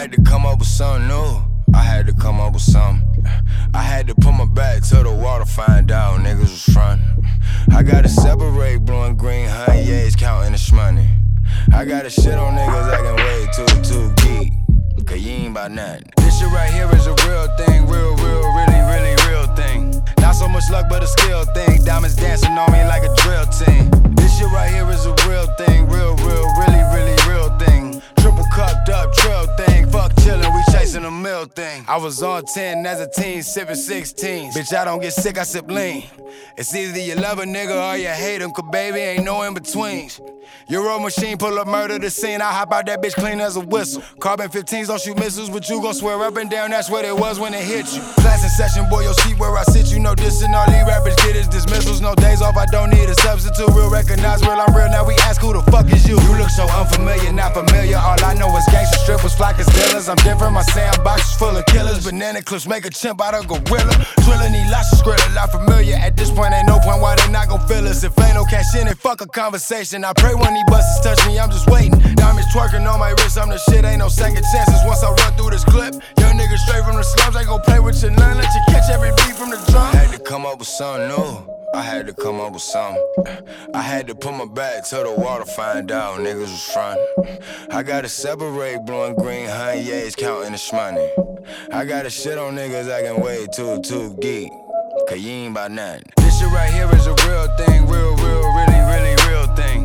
had to come up with something new. I had to come up with something. I had to put my back to the wall to find out niggas was frontin'. I gotta separate blue and green, honey, yeah, it's counting this money. I gotta shit on niggas acting way too geek, cause you ain't about nothing. This shit right here is a real thing, really real thing. Not so much luck but a skill thing, diamonds dancing on me like a drill team. This shit right here is a real thing, really real thing. Triple cupped up trill thing, fuck chillin', we chasing a mill thing. I was on 10 as a teen, sippin' 16. Bitch, I don't get sick, I sip lean. It's either you love a nigga or you hate him, cause baby ain't no in-betweens. Euro machine pull up murder the scene, I hop out that bitch clean as a whistle. Carbon 15s don't shoot missiles, but you gon' swear up and down that's what it was when it hit you. Class in session, boy, you'll see where I sit. You know this and all these rappers get is dismissals. No days off, I don't need a substitute. Real recognize real, I'm real, now we ask who the fuck is you. You look so unfamiliar, not familiar. All I know is gangster strippers, flock as dealers. I'm different, my sandbox is full of killers. Banana clips make a chimp out of gorilla. Drilling these lots of skrilla, not familiar. At this point, ain't no point why they not gon' feel us. If ain't no cash in it, fuck a conversation. I pray when these buses touch me, I'm just waiting. Diamonds twerking on my wrist, I'm the shit, ain't no second chances. Once I run through this clip, young niggas straight from the slums, ain't gon' play with you none. Let you catch every beat from the drum. I had to come up with something new. I had to come up with something. I had to put my back to the wall to find out niggas was frontin'. I gotta separate blue and green, honey, yeah, it's counting this money. I gotta shit on niggas acting way too geek, cause you ain't about nothing. This shit right here is a real thing, really real thing.